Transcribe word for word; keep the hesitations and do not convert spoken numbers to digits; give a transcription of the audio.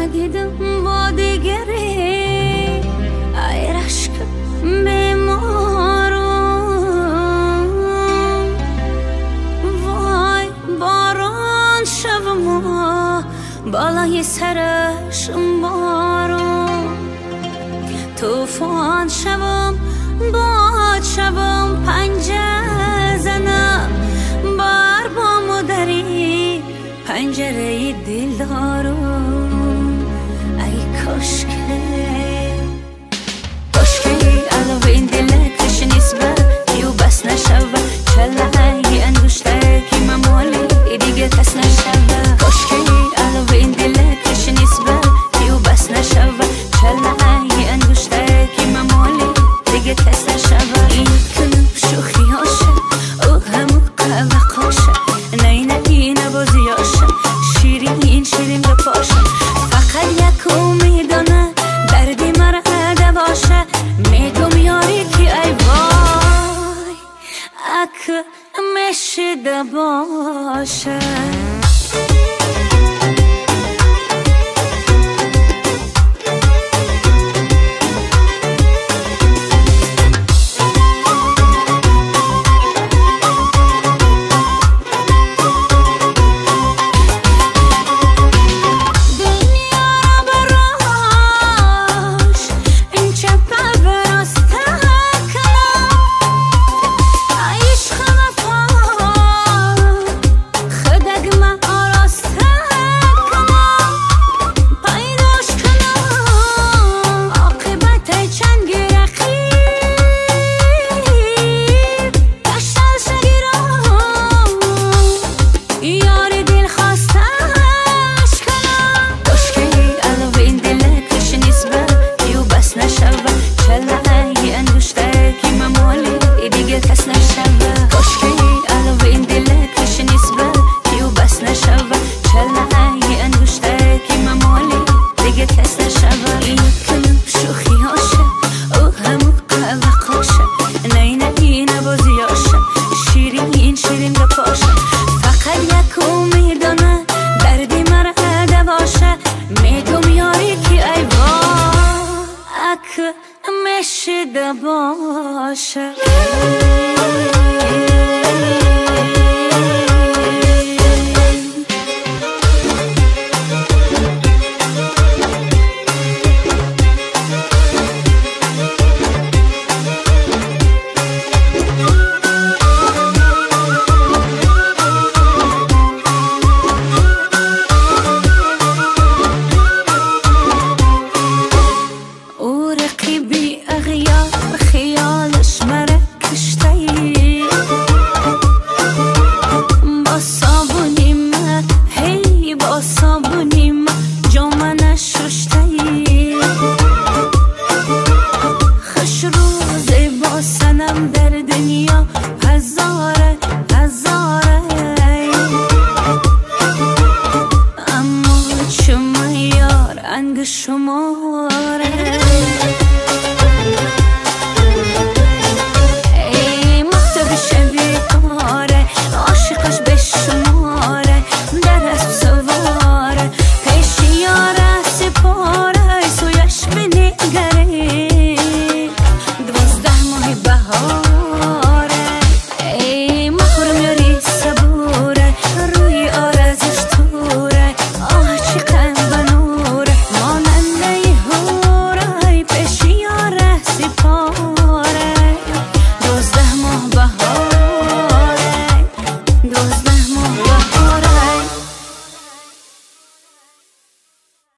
نگیدم با دیگری ای رشک بیمارم وای باران شبم بالای سرشم بارم توفان شبم باد شبم پنجه زنم بار با مدری پنجره دل دارم ای کاشکه کاشکه علاوه این دل کش نیست بیو بس نشوه چله انگوشته که ممالی دیگه کس نشوه کاشکه علاوه این دل کش نیست بیو بس نشوه چله انگوشته که ممالی دیگه کس نشوه این کنم شوخی هاشه او همو قهوه قاشه نه نه اینه بازیاشه شیرین شیرین بپاشه فقط یک امیدانه دردی مرا دواشه میگم یاری که ای وای اک مشده باشه مشده باشه خیالش مره کشتایی با صابونیم هی با صابونیم جامنش رشتایی خوش روزه با سنم در دنیا هزاره هزاره اما چما یار انگ شماره